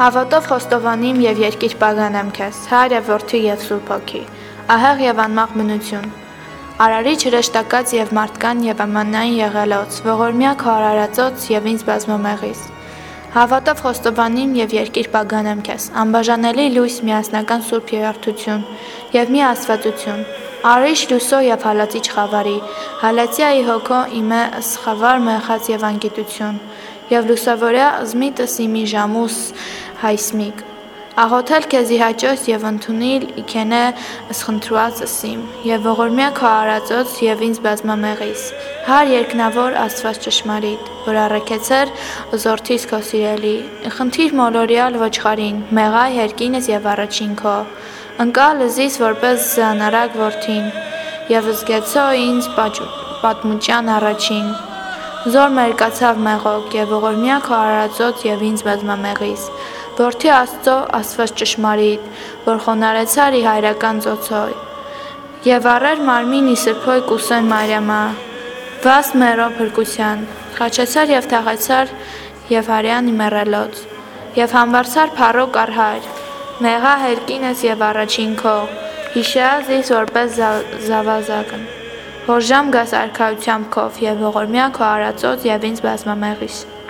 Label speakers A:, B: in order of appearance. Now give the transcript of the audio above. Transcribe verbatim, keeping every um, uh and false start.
A: Հավատով խոստովանիմ և երկիր պագանեմ քեզ, Հայր և Որդի և Սուրբ Հոգի, ահեղ և անմաղ բնություն, արարիչ հրեշտակած և մարդկան և ամաննային եղելոց, ողորմյա քո արարածոց և ինձ բազմամեղիս։ Հավատով խոստովանիմ և երկիր պագանեմ քեզ, անբաժանելի լույս միասնական Սուրբ Երրորդություն և մի Աստվածություն, արիչ լույսո և հալածիչ խավարի, հալեցիայի հոգո իմե սխավար մեղած և անգիտություն, և լուսավորյա ըզմիտս իմի ժամուս հայսմիկ, աղոթել քեզի հաճոս և ընդունիլ իքենե սխնդրուածս իմ, և ողորմյա քո արածոց և ինձ բազմամեղիս, Հայր երկնավոր Աստված ճշմարիտ, որ առաքեցեր զորդիս քո սիրելի, խնդիր մոլորյալ ոչխարին, մեղայ հերկինս և առաջին քո, ընկա լզիս որպես զանարակ որդին, և զգեցո ինձ պատմուճյան առաջին, զոր մերկացավ մեղոք, և ողորմյա քո արածոց և ինձ բազմամեղիս, Որդի Աստծո Աստված ճշմարիտ, որ խոնարհեցար ի հայրական ծոցոյ, և առեր մարմին ի սրբոյ կուսոյ Մարյամա, վաստ մերո փրկության, խաչեցար և թաղեցար և հարյան ի մեռելոց, և համբարձար փառոք առ Հայր, մեղա հերկինս և առաջին քո, հիշեա զիս որպես զավազակն, հորժամ գաս արքայությամբ քով, և ողորմյա քո արածոց և ինձ բազմամեղիս։